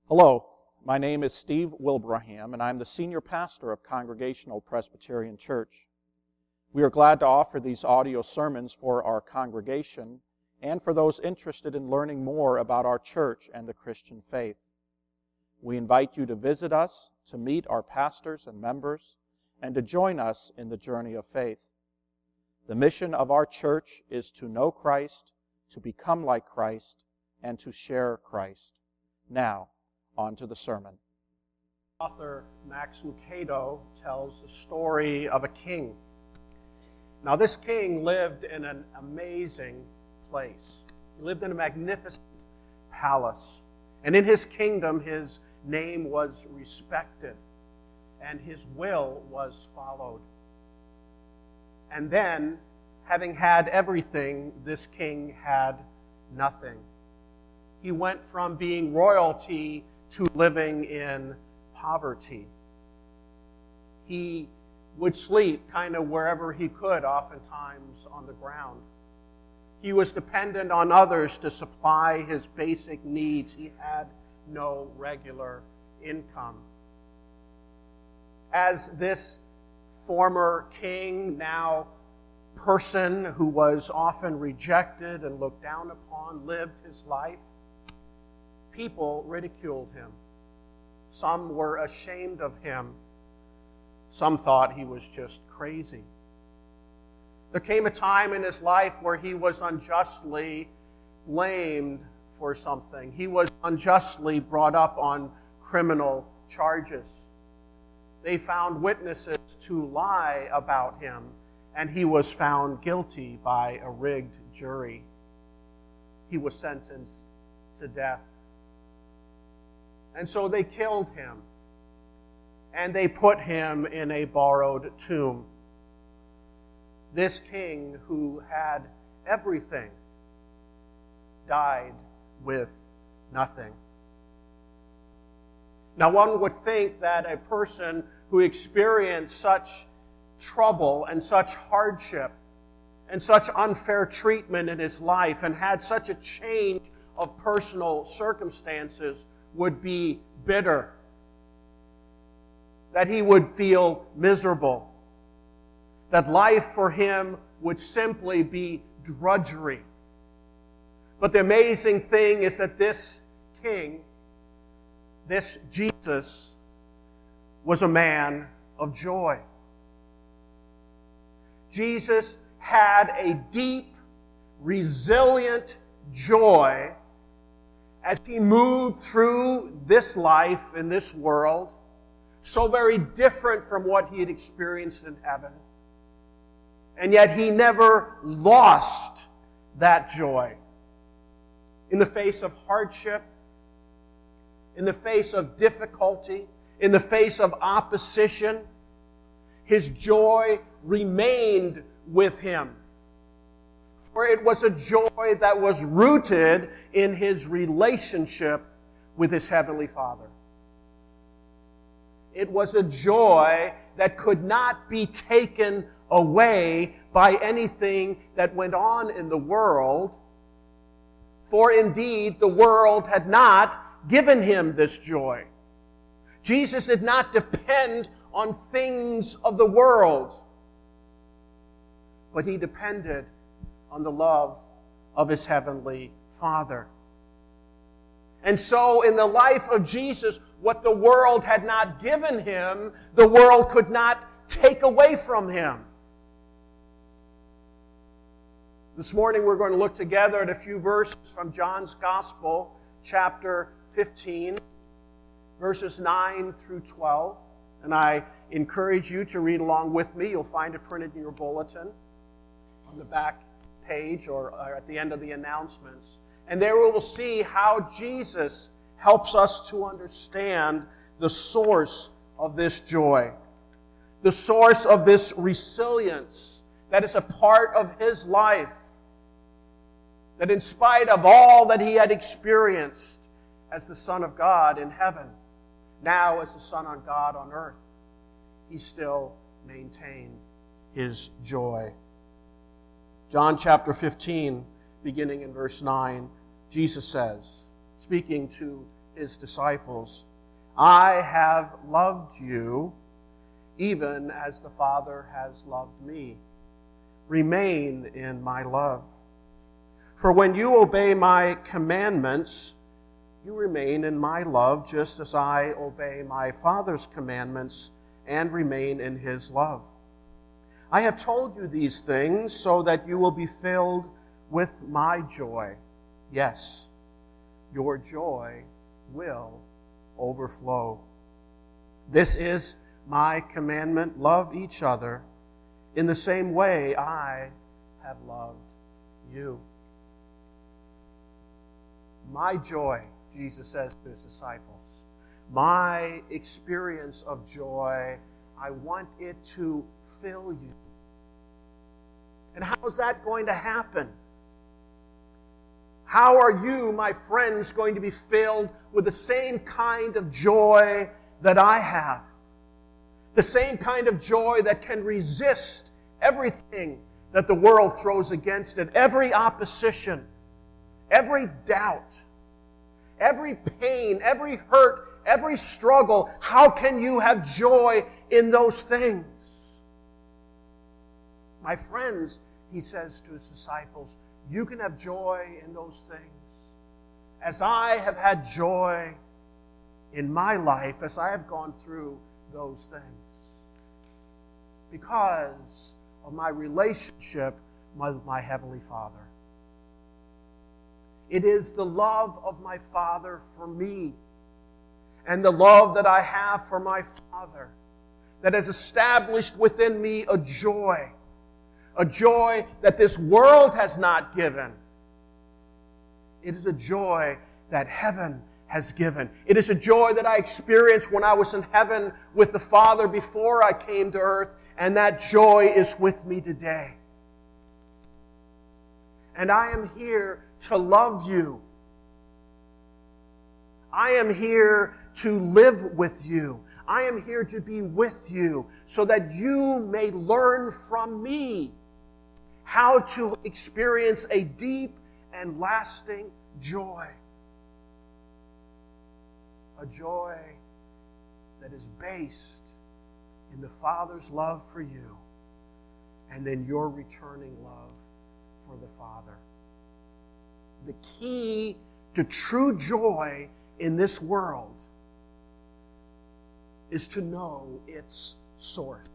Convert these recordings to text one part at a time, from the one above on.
Hello, my name is Steve Wilbraham, and I'm the senior pastor of Congregational Presbyterian Church. We are glad to offer these audio sermons for our congregation and for those interested in learning more about our church and the Christian faith. We invite you to visit us, to meet our pastors and members, and to join us in the journey of faith. The mission of our church is to know Christ, to become like Christ, and to share Christ. Now, on to the sermon. Author Max Lucado tells the story of a king. Now, this king lived in an amazing place. He lived in a magnificent palace. And in his kingdom, his name was respected, and his will was followed. And then, having had everything, this king had nothing. He went from being royalty to living in poverty. He would sleep kind of wherever he could, oftentimes on the ground. He was dependent on others to supply his basic needs. He had no regular income. As this former king, now person who was often rejected and looked down upon, lived his life, people ridiculed him. Some were ashamed of him. Some thought he was just crazy. There came a time in his life where he was unjustly blamed for something. He was unjustly brought up on criminal charges. They found witnesses to lie about him, and he was found guilty by a rigged jury. He was sentenced to death. And so they killed him, and they put him in a borrowed tomb. This king, who had everything, died with nothing. Now, one would think that a person who experienced such trouble and such hardship and such unfair treatment in his life and had such a change of personal circumstances would be bitter, that he would feel miserable, that life for him would simply be drudgery. But the amazing thing is that this king, this Jesus, was a man of joy. Jesus had a deep, resilient joy as he moved through this life in this world, so very different from what he had experienced in heaven. And yet he never lost that joy. In the face of hardship, in the face of difficulty, in the face of opposition, his joy remained with him. For it was a joy that was rooted in his relationship with his Heavenly Father. It was a joy that could not be taken away by anything that went on in the world. For indeed, the world had not given him this joy. Jesus did not depend on things of the world, but he depended on the love of his Heavenly Father. And so in the life of Jesus, what the world had not given him, the world could not take away from him. This morning we're going to look together at a few verses from John's Gospel, chapter 15, verses 9 through 12. And I encourage you to read along with me. You'll find it printed in your bulletin on the back page or at the end of the announcements. And there we will see how Jesus helps us to understand the source of this joy, the source of this resilience that is a part of his life, that in spite of all that he had experienced as the Son of God in heaven, now as the Son of God on earth, he still maintained his joy. John chapter 15, beginning in verse 9, Jesus says, speaking to his disciples, I have loved you even as the Father has loved me. Remain in my love. For when you obey my commandments, you remain in my love, just as I obey my Father's commandments and remain in his love. I have told you these things so that you will be filled with my joy. Yes, your joy will overflow. This is my commandment: love each other in the same way I have loved you. My joy, Jesus says to his disciples, my experience of joy, I want it to fill you. And how is that going to happen? How are you, my friends, going to be filled with the same kind of joy that I have? The same kind of joy that can resist everything that the world throws against it, every opposition, every doubt, every pain, every hurt, every struggle. How can you have joy in those things? My friends, he says to his disciples, you can have joy in those things. As I have had joy in my life, as I have gone through those things. Because of my relationship with my Heavenly Father. It is the love of my Father for me and the love that I have for my Father that has established within me a joy that this world has not given. It is a joy that heaven has given. It is a joy that I experienced when I was in heaven with the Father before I came to earth, and that joy is with me today. And I am here to love you. I am here to live with you. I am here to be with you so that you may learn from me how to experience a deep and lasting joy. A joy that is based in the Father's love for you and then your returning love for the Father. The key to true joy in this world is to know its source.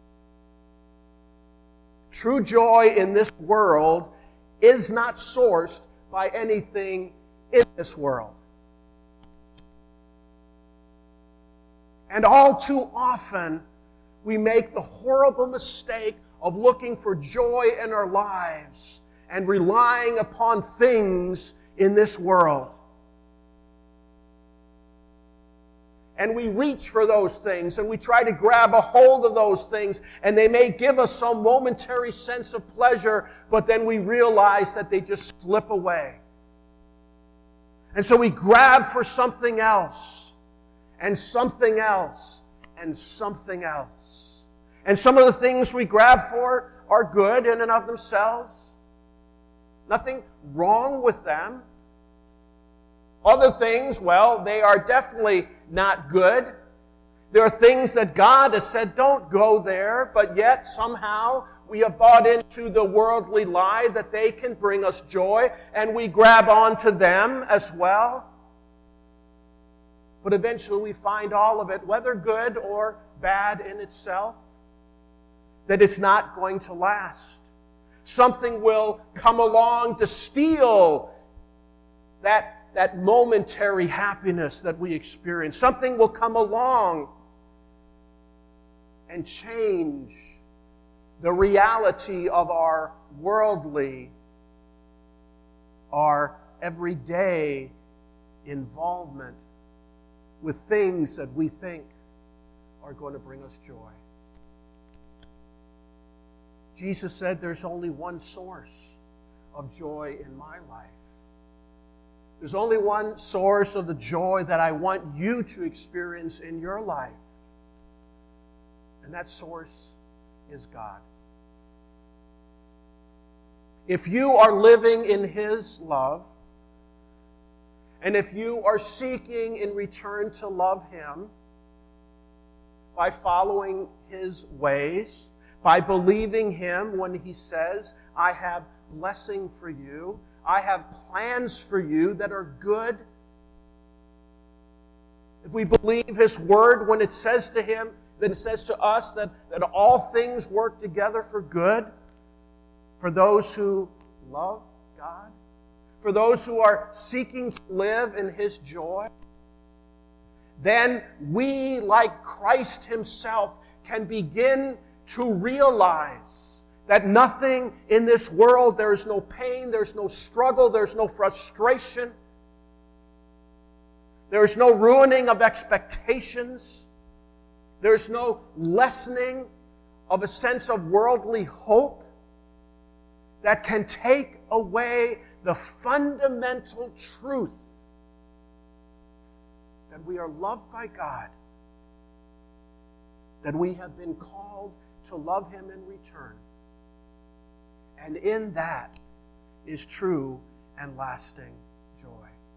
True joy in this world is not sourced by anything in this world. And all too often, we make the horrible mistake of looking for joy in our lives and relying upon things in this world. And we reach for those things and we try to grab a hold of those things, and they may give us some momentary sense of pleasure, but then we realize that they just slip away. And so we grab for something else, and something else, and something else. And some of the things we grab for are good in and of themselves. Nothing wrong with them. Other things, well, they are definitely not good. There are things that God has said, don't go there, but yet somehow we have bought into the worldly lie that they can bring us joy, and we grab onto them as well. But eventually we find all of it, whether good or bad in itself, that it's not going to last. Something will come along to steal that momentary happiness that we experience. Something will come along and change the reality of our worldly, our everyday involvement with things that we think are going to bring us joy. Jesus said there's only one source of joy in my life. There's only one source of the joy that I want you to experience in your life. And that source is God. If you are living in His love, And if you are seeking in return to love Him by following His ways, by believing Him when He says, I have blessing for you, I have plans for you that are good. If we believe His Word when it says to Him, that it says to us that all things work together for good, for those who love God, for those who are seeking to live in His joy, then we, like Christ Himself, can begin to realize that nothing in this world, there is no pain, there's no struggle, there's no frustration, there's no ruining of expectations, there's no lessening of a sense of worldly hope that can take away the fundamental truth that we are loved by God, that we have been called to love Him in return. And in that is true and lasting joy.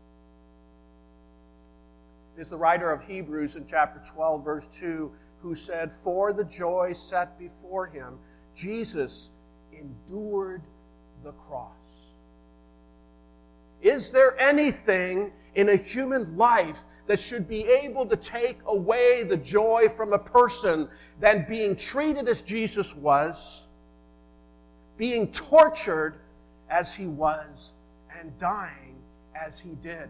It is the writer of Hebrews in chapter 12, verse 2, who said, for the joy set before Him, Jesus endured the cross. Is there anything in a human life that should be able to take away the joy from a person than being treated as Jesus was, being tortured as He was, and dying as He did?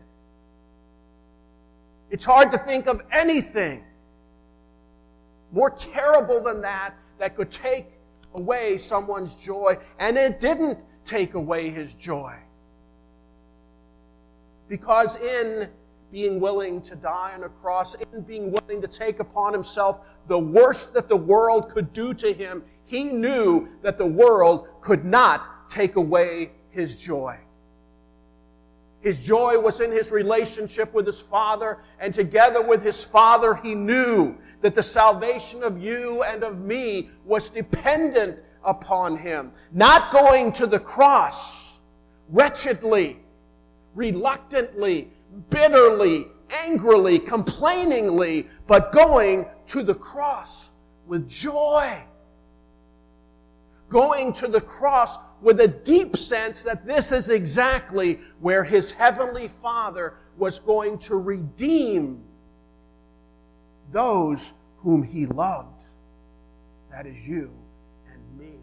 It's hard to think of anything more terrible than that could take away someone's joy, and it didn't take away His joy. Because in being willing to die on a cross, in being willing to take upon Himself the worst that the world could do to Him, He knew that the world could not take away His joy. His joy was in His relationship with His Father, and together with His Father, He knew that the salvation of you and of me was dependent upon Him. Not going to the cross wretchedly, reluctantly, bitterly, angrily, complainingly, but going to the cross with joy. Going to the cross with a deep sense that this is exactly where His Heavenly Father was going to redeem those whom He loved. That is you and me.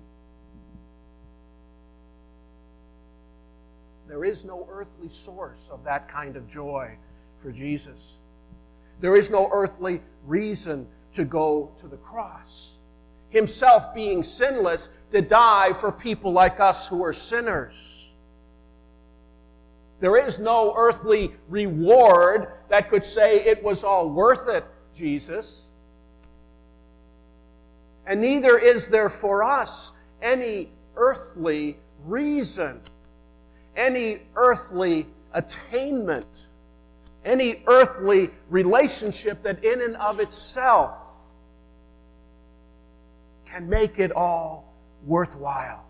There is no earthly source of that kind of joy for Jesus. There is no earthly reason to go to the cross. Himself being sinless to die for people like us who are sinners. There is no earthly reward that could say it was all worth it, Jesus. And neither is there for us any earthly reason, any earthly attainment, any earthly relationship that in and of itself can make it all worthwhile.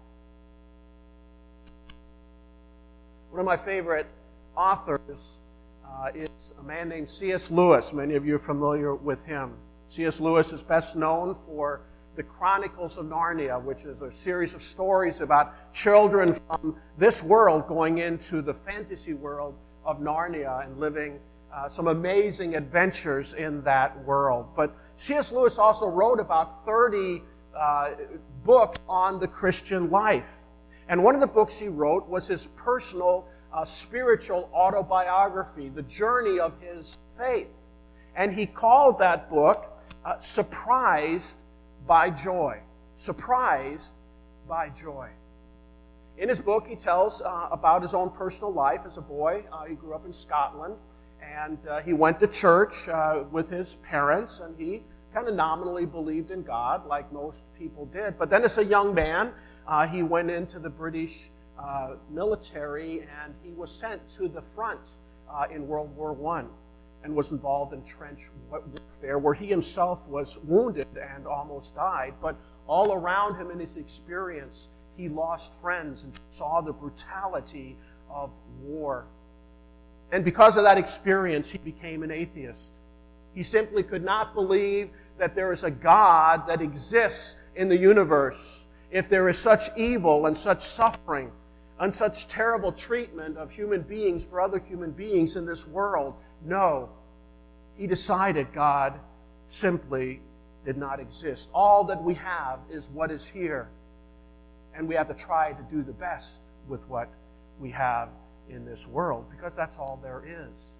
One of my favorite authors is a man named C.S. Lewis. Many of you are familiar with him. C.S. Lewis is best known for the Chronicles of Narnia, which is a series of stories about children from this world going into the fantasy world of Narnia and living some amazing adventures in that world. But C.S. Lewis also wrote about 30 books on the Christian life. And one of the books he wrote was his personal spiritual autobiography, the journey of his faith. And he called that book Surprised by Joy. Surprised by Joy. In his book, he tells about his own personal life as a boy. He grew up in Scotland, and he went to church with his parents, and he kind of nominally believed in God, like most people did. But then as a young man, he went into the British military, and he was sent to the front in World War I and was involved in trench warfare, where he himself was wounded and almost died. But all around him in his experience, he lost friends and saw the brutality of war. And because of that experience, he became an atheist. He simply could not believe that there is a God that exists in the universe. If there is such evil and such suffering and such terrible treatment of human beings for other human beings in this world, no. He decided God simply did not exist. All that we have is what is here. And we have to try to do the best with what we have in this world, because that's all there is.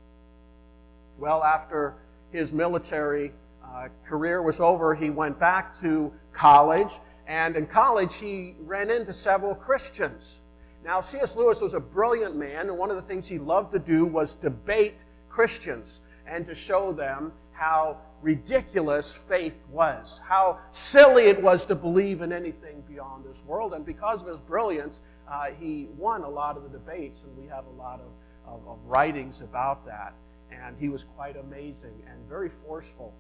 Well, after his military career was over, he went back to college, and in college he ran into several Christians. Now, C.S. Lewis was a brilliant man, and one of the things he loved to do was debate Christians and to show them how ridiculous faith was, how silly it was to believe in anything beyond this world. And because of his brilliance, he won a lot of the debates, and we have a lot of writings about that. And he was quite amazing and very forceful.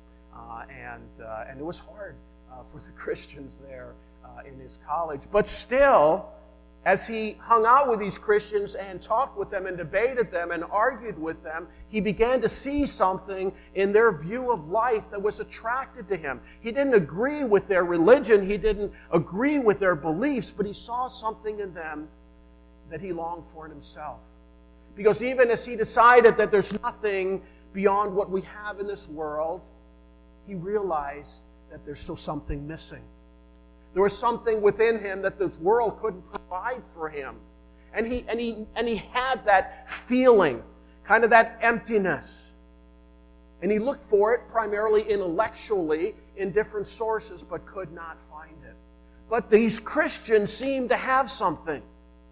And it was hard for the Christians there in his college. But still, as he hung out with these Christians and talked with them and debated them and argued with them, he began to see something in their view of life that was attracted to him. He didn't agree with their religion. He didn't agree with their beliefs, but he saw something in them that he longed for in himself. Because even as he decided that there's nothing beyond what we have in this world, he realized that there's still something missing. There was something within him that this world couldn't provide for him. And he had that feeling, kind of that emptiness. And he looked for it primarily intellectually in different sources, but could not find it. But these Christians seemed to have something.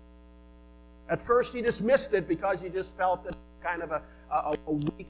At first he dismissed it because he just felt that kind of a weak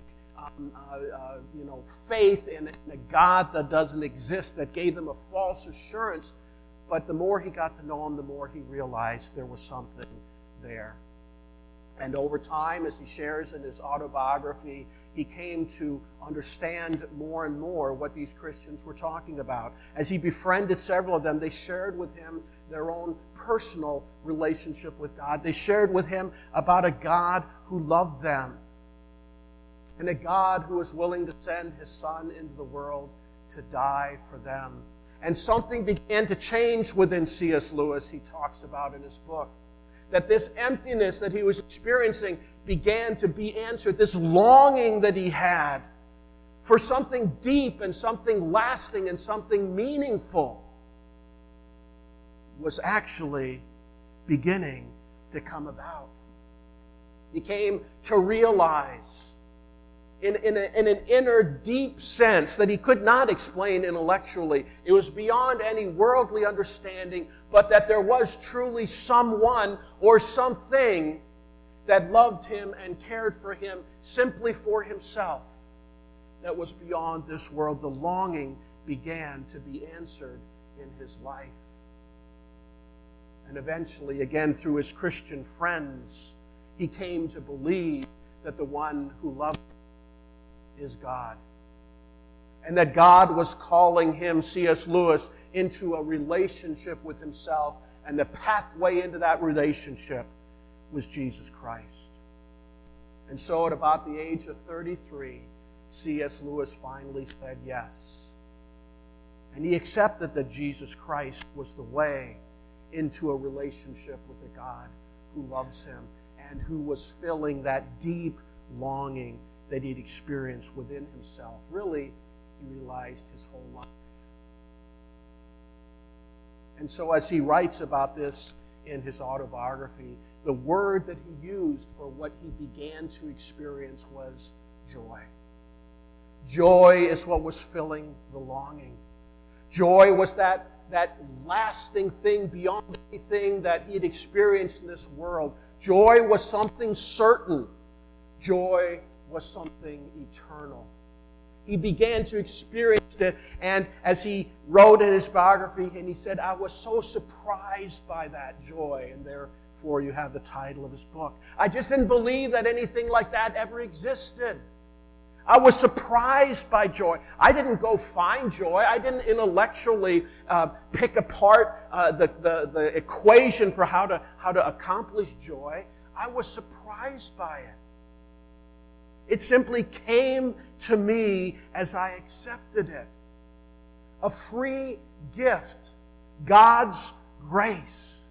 faith in a God that doesn't exist, that gave them a false assurance. But the more he got to know him, the more he realized there was something there. And over time, as he shares in his autobiography, he came to understand more and more what these Christians were talking about. As he befriended several of them, they shared with him their own personal relationship with God. They shared with him about a God who loved them, and a God who was willing to send his Son into the world to die for them. And something began to change within C.S. Lewis, he talks about in his book. That this emptiness that he was experiencing began to be answered. This longing that he had for something deep and something lasting and something meaningful was actually beginning to come about. He came to realize in an inner deep sense that he could not explain intellectually. It was beyond any worldly understanding, but that there was truly someone or something that loved him and cared for him simply for himself, that was beyond this world. The longing began to be answered in his life. And eventually, again through his Christian friends, he came to believe that the one who loved him is God. And that God was calling him, C.S. Lewis, into a relationship with himself, and the pathway into that relationship was Jesus Christ. And so at about the age of 33, C.S. Lewis finally said yes. And he accepted that Jesus Christ was the way into a relationship with a God who loves him and who was filling that deep longing that he'd experienced within himself. Really, he realized his whole life. And so as he writes about this in his autobiography, the word that he used for what he began to experience was joy. Joy is what was filling the longing. Joy was that lasting thing beyond anything that he had experienced in this world. Joy was something certain. Joy was something eternal. He began to experience it, and as he wrote in his biography, and he said, I was so surprised by that joy, and therefore you have the title of his book. I just didn't believe that anything like that ever existed. I was surprised by joy. I didn't go find joy. I didn't intellectually pick apart the equation for how to accomplish joy. I was surprised by it. It simply came to me as I accepted it. A free gift, God's grace.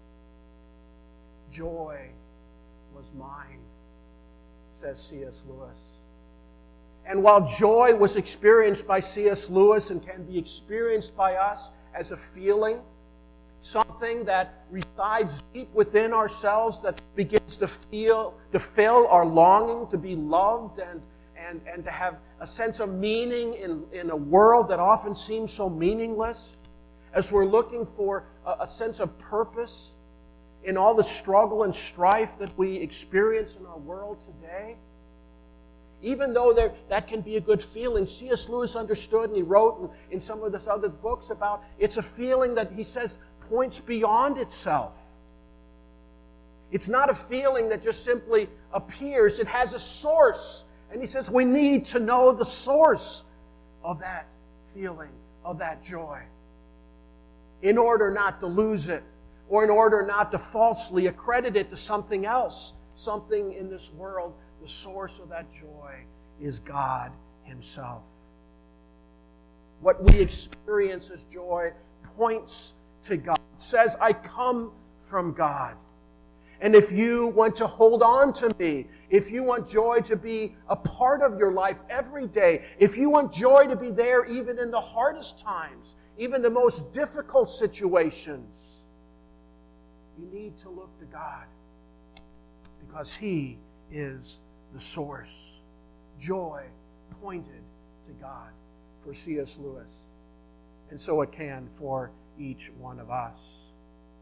Joy was mine, says C.S. Lewis. And while joy was experienced by C.S. Lewis and can be experienced by us as a feeling, something that resides deep within ourselves that begins to fill our longing to be loved and to have a sense of meaning in a world that often seems so meaningless, as we're looking for a sense of purpose in all the struggle and strife that we experience in our world today. Even though that can be a good feeling, C.S. Lewis understood, and he wrote in some of his other books about it's a feeling that he says points beyond itself. It's not a feeling that just simply appears. It has a source. And he says we need to know the source of that feeling, of that joy, in order not to lose it, or in order not to falsely accredit it to something else, something in this world. The source of that joy is God Himself. What we experience as joy points to God. It says, I come from God. And if you want to hold on to me, if you want joy to be a part of your life every day, if you want joy to be there even in the hardest times, even the most difficult situations, you need to look to God, because He is the source. Joy pointed to God for C.S. Lewis, and so it can for each one of us.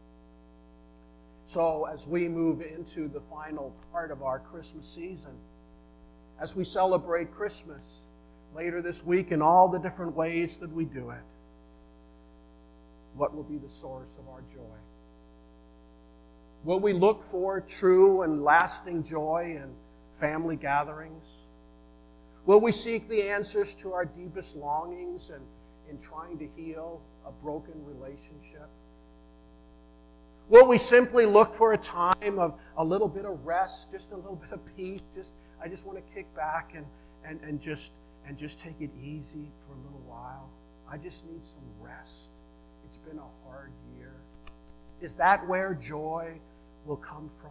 So as we move into the final part of our Christmas season, as we celebrate Christmas later this week in all the different ways that we do it, what will be the source of our joy? Will we look for true and lasting joy in family gatherings? Will we seek the answers to our deepest longings and in trying to heal a broken relationship? Will we simply look for a time of a little bit of rest, just a little bit of peace? I just want to kick back and just take it easy for a little while. I just need some rest. It's been a hard year. Is that where joy will come from?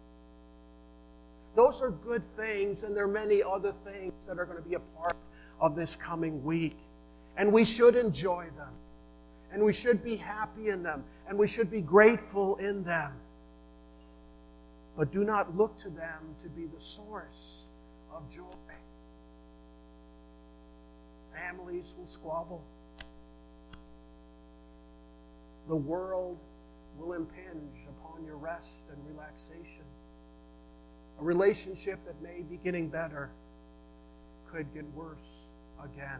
Those are good things, and there are many other things that are going to be a part of this coming week. And we should enjoy them. And we should be happy in them. And we should be grateful in them. But do not look to them to be the source of joy. Families will squabble. The world will impinge upon your rest and relaxation. A relationship that may be getting better could get worse again.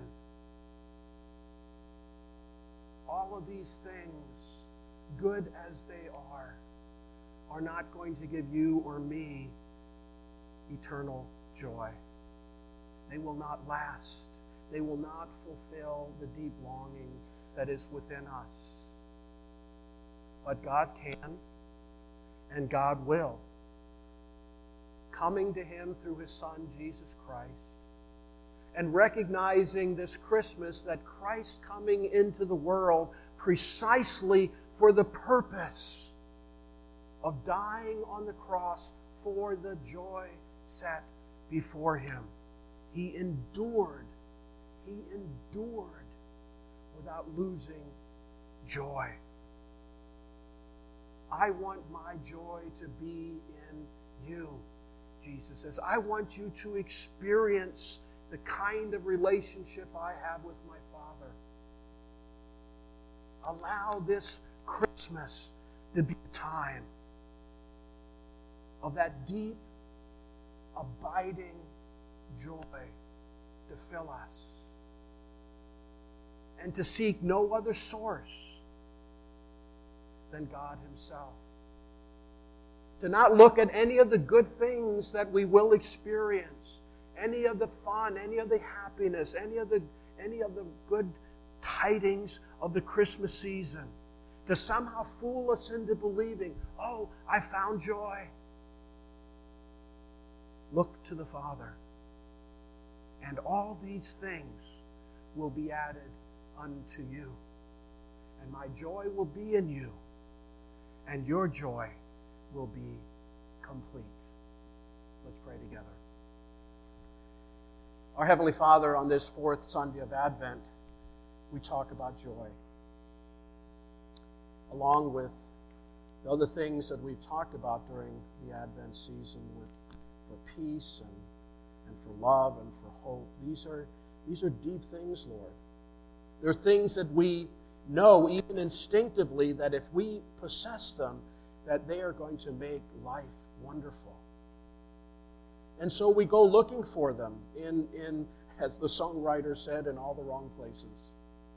All of these things, good as they are not going to give you or me eternal joy. They will not last. They will not fulfill the deep longing that is within us. But God can, and God will. Coming to Him through His Son, Jesus Christ, and recognizing this Christmas that Christ coming into the world precisely for the purpose of dying on the cross for the joy set before Him. He endured without losing joy. I want my joy to be in you, Jesus says. I want you to experience the kind of relationship I have with my Father. Allow this Christmas to be a time of that deep, abiding joy to fill us, and to seek no other source than God Himself. To not look at any of the good things that we will experience, any of the fun, any of the happiness, any of the good tidings of the Christmas season, to somehow fool us into believing, oh, I found joy. Look to the Father and all these things will be added unto you. And my joy will be in you, and your joy will be complete. Let's pray together. Our Heavenly Father, on this fourth Sunday of Advent, we talk about joy. Along with the other things that we've talked about during the Advent season for peace and for love and for hope. These are deep things, Lord. They're things that we know even instinctively that if we possess them, that they are going to make life wonderful. And so we go looking for them in, as the songwriter said, in all the wrong places.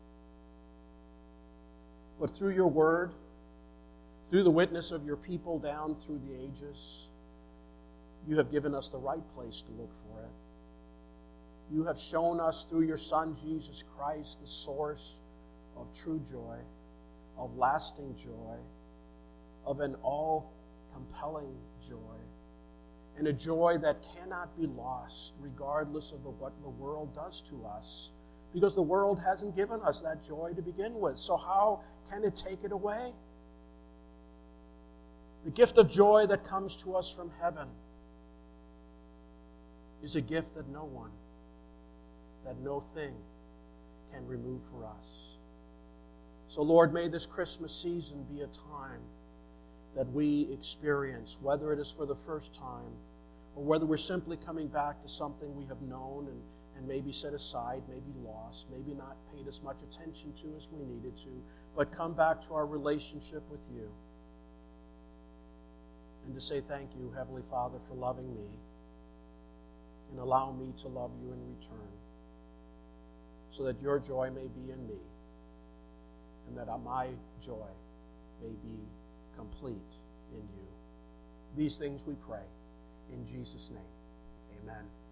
But through your word, through the witness of your people down through the ages, you have given us the right place to look for it. You have shown us through your Son, Jesus Christ, the source of true joy, of lasting joy, of an all-compelling joy, and a joy that cannot be lost regardless of what the world does to us, because the world hasn't given us that joy to begin with. So how can it take it away? The gift of joy that comes to us from heaven is a gift that no one, that no thing can remove for us. So Lord, may this Christmas season be a time that we experience, whether it is for the first time or whether we're simply coming back to something we have known and maybe set aside, maybe lost, maybe not paid as much attention to as we needed to, but come back to our relationship with you and to say thank you, Heavenly Father, for loving me and allow me to love you in return so that your joy may be in me and that my joy may be complete in you. These things we pray in Jesus' name. Amen.